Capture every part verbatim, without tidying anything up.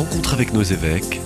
rencontre avec nos évêques.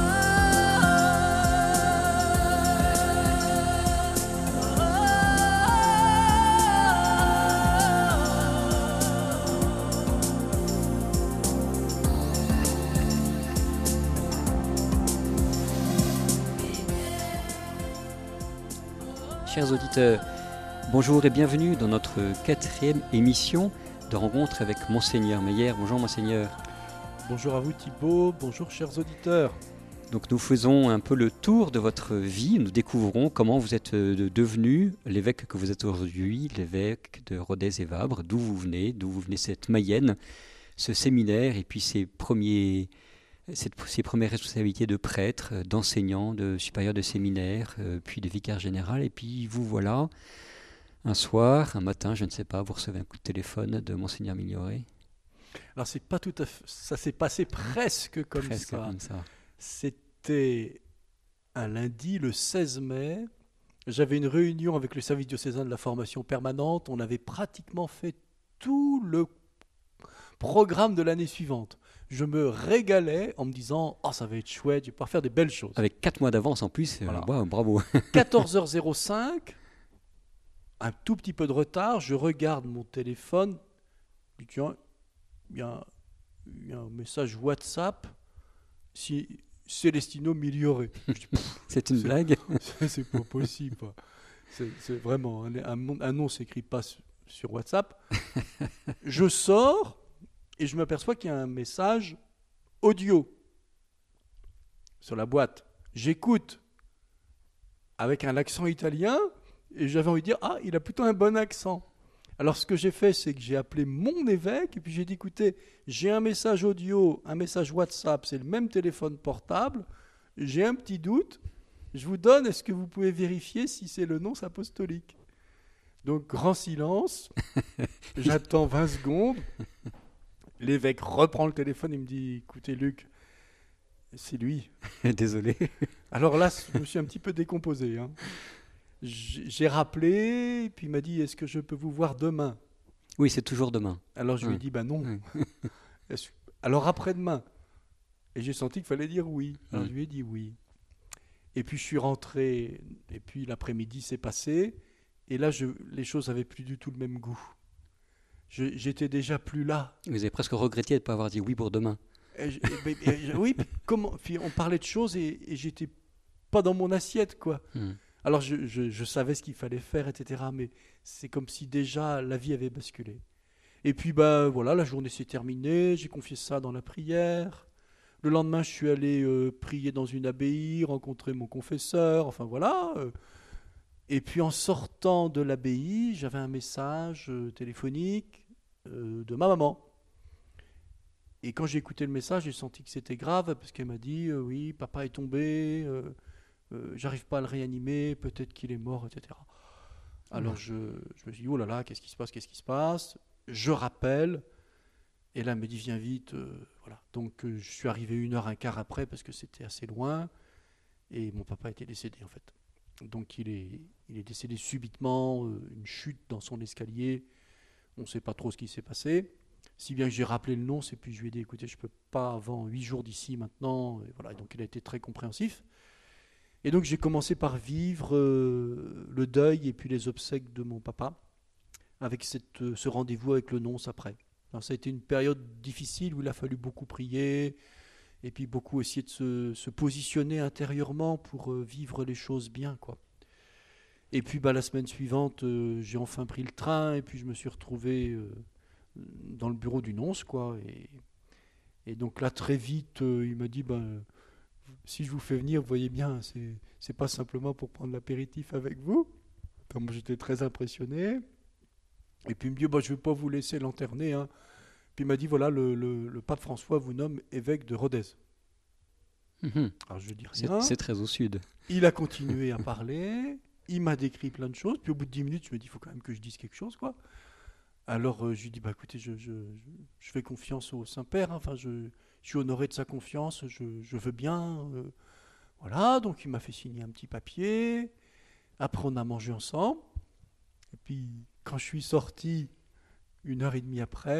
Chers auditeurs, bonjour et bienvenue dans notre quatrième émission de rencontre avec Monseigneur Meyer. Bonjour Monseigneur. Bonjour à vous Thibaut, bonjour chers auditeurs. Donc nous faisons un peu le tour de votre vie, nous découvrons comment vous êtes devenu l'évêque que vous êtes aujourd'hui, l'évêque de Rodez et Vabre, d'où vous venez, d'où vous venez cette Mayenne, ce séminaire et puis ces premiers... Cette, ses premières responsabilités de prêtre, d'enseignant, de supérieur de séminaire, euh, puis de vicaire général. Et puis vous voilà, un soir, un matin, je ne sais pas, vous recevez un coup de téléphone de Monseigneur Miglioré. Alors c'est pas tout à fait, ça s'est passé presque comme presque ça. Comme ça. C'était un lundi, le seize mai. J'avais une réunion avec le service diocésain de la formation permanente. On avait pratiquement fait tout le programme de l'année suivante. Je me régalais en me disant « Oh, ça va être chouette, je vais pouvoir faire des belles choses. » Avec quatre mois d'avance en plus, voilà. euh, wow, bravo. quatorze heures cinq, un tout petit peu de retard, je regarde mon téléphone, et tiens, il y, y a un message WhatsApp, si Célestino Miglioré. Dis, c'est une c'est, blague c'est, c'est pas possible. C'est, c'est vraiment, un, un, un nom ne s'écrit pas sur, sur WhatsApp. Je sors, et je m'aperçois qu'il y a un message audio sur la boîte. J'écoute avec un accent italien et j'avais envie de dire « Ah, il a plutôt un bon accent ». Alors ce que j'ai fait, c'est que j'ai appelé mon évêque et puis j'ai dit « Écoutez, j'ai un message audio, un message WhatsApp, c'est le même téléphone portable, j'ai un petit doute, je vous donne, est-ce que vous pouvez vérifier si c'est le nonce apostolique ?» Donc grand silence, j'attends vingt secondes. L'évêque reprend le téléphone et me dit « Écoutez Luc, c'est lui. » Désolé. Alors là, je me suis un petit peu décomposé. Hein. J'ai rappelé, et puis il m'a dit « Est-ce que je peux vous voir demain ?» Oui, c'est toujours demain. Alors je oui. lui ai dit « Ben non. Oui. » Alors après-demain. Et j'ai senti qu'il fallait dire oui. Alors oui. Je lui ai dit oui. Et puis je suis rentré, et puis l'après-midi s'est passé, et là, je, les choses n'avaient plus du tout le même goût. Je, j'étais déjà plus là. Vous avez presque regretté de ne pas avoir dit oui pour demain. Et je, et, et, et, oui, comment, puis on parlait de choses et, et j'étais pas dans mon assiette, quoi. Hmm. Alors je, je, je savais ce qu'il fallait faire, et cetera. Mais c'est comme si déjà la vie avait basculé. Et puis bah voilà, la journée s'est terminée. J'ai confié ça dans la prière. Le lendemain, je suis allé euh, prier dans une abbaye, rencontrer mon confesseur. Enfin voilà. Euh, Et puis en sortant de l'abbaye, j'avais un message euh, téléphonique euh, de ma maman. Et quand j'ai écouté le message, j'ai senti que c'était grave parce qu'elle m'a dit euh, « Oui, papa est tombé, euh, euh, j'arrive pas à le réanimer, peut-être qu'il est mort, et cetera » Alors mmh. je, je me suis dit « Oh là là, qu'est-ce qui se passe, qu'est-ce qui se passe ?» Je rappelle, et là elle me dit « Viens vite. Euh, » voilà. Donc euh, je suis arrivé une heure, un quart après parce que c'était assez loin et mon papa était décédé en fait. Donc il est, il est décédé subitement, euh, une chute dans son escalier. On ne sait pas trop ce qui s'est passé. Si bien que j'ai rappelé le nonce et puis je lui ai dit, écoutez, je ne peux pas avant huit jours d'ici maintenant. Et voilà, donc il a été très compréhensif. Et donc j'ai commencé par vivre euh, le deuil et puis les obsèques de mon papa, avec cette, euh, ce rendez-vous avec le nonce après. Alors, ça a été une période difficile où il a fallu beaucoup prier, et puis beaucoup essayer de se, se positionner intérieurement pour euh, vivre les choses bien, quoi. Et puis bah, la semaine suivante, euh, j'ai enfin pris le train, et puis je me suis retrouvé euh, dans le bureau du nonce, quoi. Et, et donc là, très vite, euh, il m'a dit, bah, si je vous fais venir, vous voyez bien, c'est, c'est pas simplement pour prendre l'apéritif avec vous. Donc, moi, j'étais très impressionné. Et puis il me dit, bah, je ne vais pas vous laisser lanterner, hein. Puis il m'a dit, voilà, le, le, le pape François vous nomme évêque de Rodez. Mmh. Alors je dis rien. C'est, c'est très au sud. Il a continué à parler, il m'a décrit plein de choses, puis au bout de dix minutes, je me dis, il faut quand même que je dise quelque chose, quoi. Alors euh, je lui dis, bah, écoutez, je, je, je fais confiance au Saint-Père, hein. Enfin, je, je suis honoré de sa confiance, je, je veux bien. Euh, voilà, donc il m'a fait signer un petit papier, après on a mangé ensemble, et puis quand je suis sorti, une heure et demie après,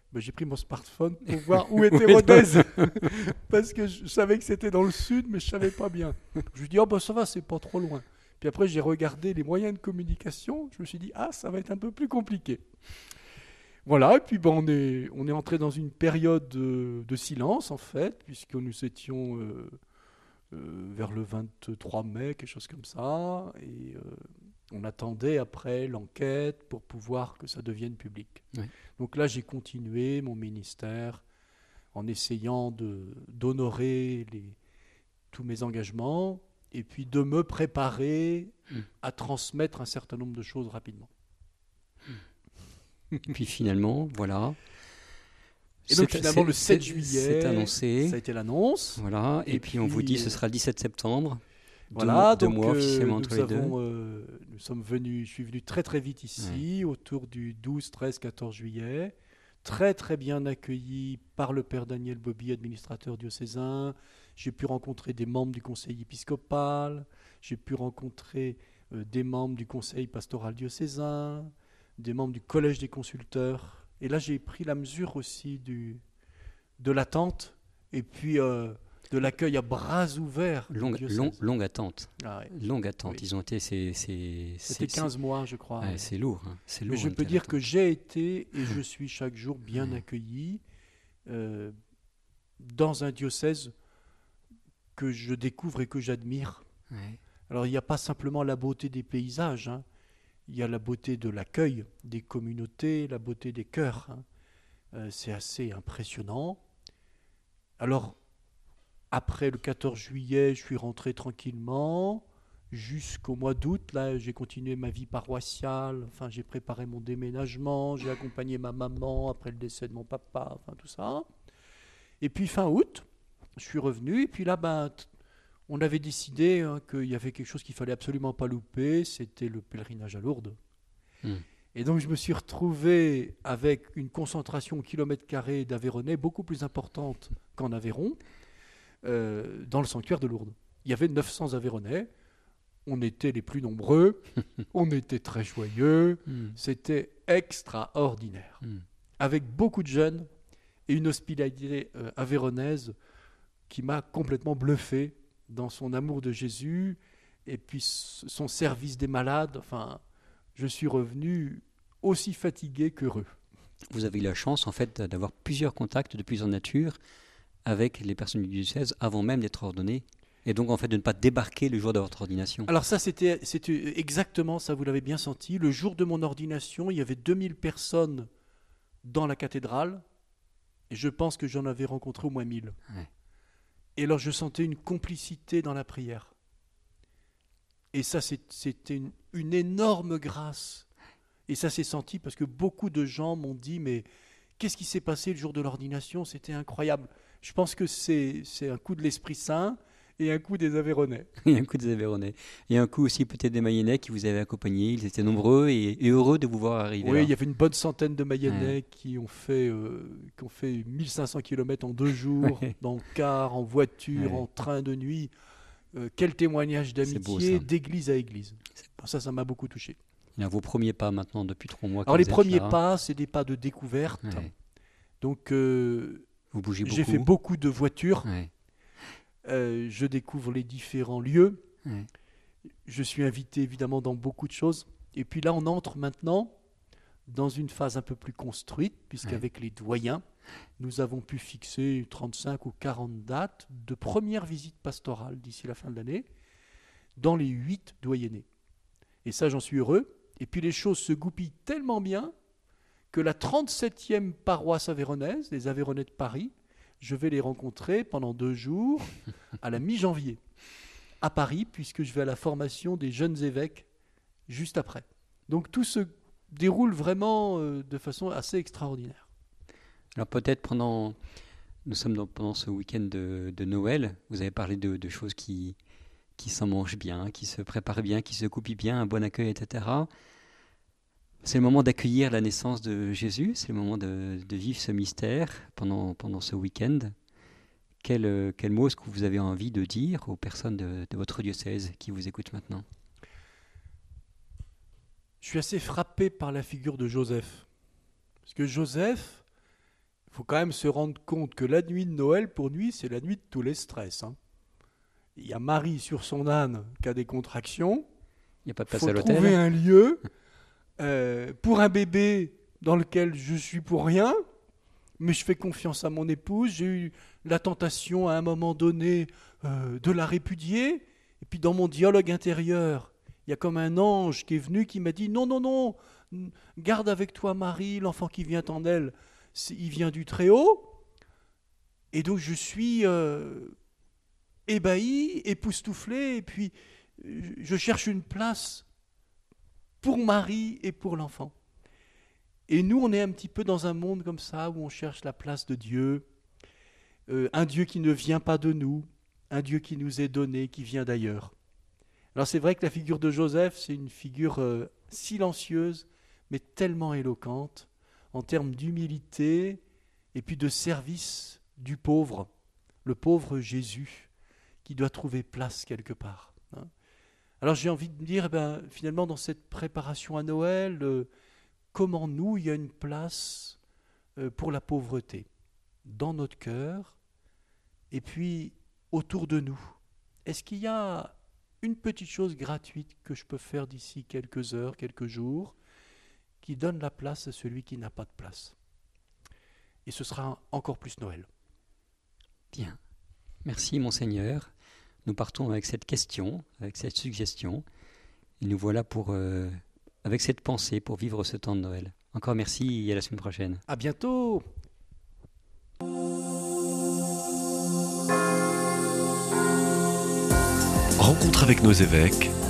Ben, j'ai pris mon smartphone pour voir où était Rodez. Parce que je savais que c'était dans le sud, mais je ne savais pas bien. Je lui dis, oh ben ça va, c'est pas trop loin. Puis après, j'ai regardé les moyens de communication. Je me suis dit, ah, ça va être un peu plus compliqué. Voilà, et puis ben, on est, on est entré dans une période de, de silence, en fait, puisque nous étions euh, euh, vers le vingt-trois mai, quelque chose comme ça. Et euh, on attendait après l'enquête pour pouvoir que ça devienne public. Oui. Donc là, j'ai continué mon ministère en essayant de, d'honorer les, tous mes engagements et puis de me préparer mmh. à transmettre un certain nombre de choses rapidement. Et puis finalement, voilà. Et donc finalement, le sept juillet, c'est annoncé. Ça a été l'annonce. Voilà. Et, et puis, puis on vous dit, ce sera le dix-sept septembre. Voilà, deux, donc deux mois officiellement euh, entre nous, les avons, deux. Euh, nous sommes venus, je suis venu très très vite ici, ouais. autour du douze, treize, quatorze juillet, très très bien accueilli par le père Daniel Bobby, administrateur diocésain. J'ai pu rencontrer des membres du conseil épiscopal, j'ai pu rencontrer euh, des membres du conseil pastoral diocésain, des membres du collège des consulteurs. Et là, j'ai pris la mesure aussi du, de l'attente et puis euh, de l'accueil à bras ouverts. Longue, long, longue attente. Ah ouais. Longue attente. Oui. Ils ont été. C'est, c'est, C'était c'est, quinze mois, je crois. Ouais, c'est lourd. Hein. C'est lourd. Mais je peux dire attente. que j'ai été et je suis chaque jour bien ouais. accueilli euh, dans un diocèse que je découvre et que j'admire. Ouais. Alors, il n'y a pas simplement la beauté des paysages. Hein. Il y a la beauté de l'accueil des communautés, la beauté des cœurs. Hein. Euh, c'est assez impressionnant. Alors, après le quatorze juillet, je suis rentré tranquillement jusqu'au mois d'août. Là, j'ai continué ma vie paroissiale. Enfin, j'ai préparé mon déménagement. J'ai accompagné ma maman après le décès de mon papa. Enfin, tout ça. Et puis, fin août, je suis revenu. Et puis là, ben, t- on avait décidé hein, qu'il y avait quelque chose qu'il fallait absolument pas louper. C'était le pèlerinage à Lourdes. Mmh. Et donc, je me suis retrouvé avec une concentration au kilomètre carré d'Aveyronais beaucoup plus importante qu'en Aveyron. Euh, dans le sanctuaire de Lourdes. Il y avait neuf cents Aveyronnais, on était les plus nombreux, on était très joyeux, mm. c'était extraordinaire. Mm. Avec beaucoup de jeunes et une hospitalité euh, aveyronnaise qui m'a complètement bluffé dans son amour de Jésus et puis son service des malades. Enfin, je suis revenu aussi fatigué qu'heureux. Vous avez eu la chance en fait d'avoir plusieurs contacts de plusieurs natures avec les personnes du diocèse avant même d'être ordonné, et donc en fait de ne pas débarquer le jour de votre ordination. Alors ça, c'était, c'était exactement ça, vous l'avez bien senti. Le jour de mon ordination, il y avait deux mille personnes dans la cathédrale, et je pense que j'en avais rencontré au moins mille. Ouais. Et alors je sentais une complicité dans la prière. Et ça, c'est, c'était une, une énorme grâce. Et ça s'est senti parce que beaucoup de gens m'ont dit, mais qu'est-ce qui s'est passé le jour de l'ordination ? C'était incroyable. Je pense que c'est, c'est un coup de l'Esprit Saint et un coup des Aveyronnais. Et un coup des Aveyronnais. Et un coup aussi peut-être des Mayennais qui vous avaient accompagné. Ils étaient nombreux et, et heureux de vous voir arriver. Oui, là. Il y avait une bonne centaine de Mayennais ouais. qui, ont fait, euh, qui ont fait mille cinq cents kilomètres en deux jours, ouais. dans car, en voiture, ouais. en train de nuit. Euh, quel témoignage d'amitié beau, d'église à église. Ça, ça m'a beaucoup touché. Et vos premiers pas maintenant depuis trois mois. Alors les premiers là. pas, c'est des pas de découverte. Ouais. Donc... Euh, Vous bougez beaucoup. J'ai fait beaucoup de voitures. Ouais. Euh, je découvre les différents lieux. Ouais. Je suis invité évidemment dans beaucoup de choses. Et puis là, on entre maintenant dans une phase un peu plus construite, puisqu'avec ouais. les doyens, nous avons pu fixer trente-cinq ou quarante dates de première visite pastorale d'ici la fin de l'année dans les huit doyennés. Et ça, j'en suis heureux. Et puis les choses se goupillent tellement bien que la trente-septième paroisse aveyronnaise, les Aveyronnais de Paris, je vais les rencontrer pendant deux jours à la mi-janvier à Paris, puisque je vais à la formation des jeunes évêques juste après. Donc tout se déroule vraiment euh, de façon assez extraordinaire. Alors peut-être pendant, nous sommes dans, pendant ce week-end de, de Noël, vous avez parlé de, de choses qui, qui s'en mangent bien, qui se préparent bien, qui se coupent bien, un bon accueil, et cetera. C'est le moment d'accueillir la naissance de Jésus, c'est le moment de, de vivre ce mystère pendant, pendant ce week-end. Quel, quel mot est-ce que vous avez envie de dire aux personnes de, de votre diocèse qui vous écoutent maintenant ? Je suis assez frappé par la figure de Joseph. Parce que Joseph faut quand même se rendre compte que la nuit de Noël, pour lui, c'est la nuit de tous les stress. Hein. Il y a Marie sur son âne qui a des contractions. Il n'y a pas de place faut à l'hôtel. Trouver un lieu euh, pour un bébé dans lequel je suis pour rien, mais je fais confiance à mon épouse. J'ai eu la tentation à un moment donné euh, de la répudier. Et puis dans mon dialogue intérieur, il y a comme un ange qui est venu qui m'a dit « Non, non, non, garde avec toi Marie, l'enfant qui vient en elle, il vient du Très-Haut. » Et donc je suis euh, ébahi, époustouflé, et puis je cherche une place pour Marie et pour l'enfant. Et nous, on est un petit peu dans un monde comme ça, où on cherche la place de Dieu, euh, un Dieu qui ne vient pas de nous, un Dieu qui nous est donné, qui vient d'ailleurs. Alors c'est vrai que la figure de Joseph, c'est une figure euh, silencieuse, mais tellement éloquente, en termes d'humilité et puis de service du pauvre, le pauvre Jésus, qui doit trouver place quelque part. Hein. Alors j'ai envie de dire, eh ben, finalement, dans cette préparation à Noël, euh, comment nous, il y a une place euh, pour la pauvreté, dans notre cœur, et puis autour de nous. Est-ce qu'il y a une petite chose gratuite que je peux faire d'ici quelques heures, quelques jours, qui donne la place à celui qui n'a pas de place? Et ce sera encore plus Noël. Bien. Merci, Monseigneur. Nous partons avec cette question, avec cette suggestion, et nous voilà pour, euh, avec cette pensée pour vivre ce temps de Noël. Encore merci et à la semaine prochaine. À bientôt. Rencontre avec nos évêques,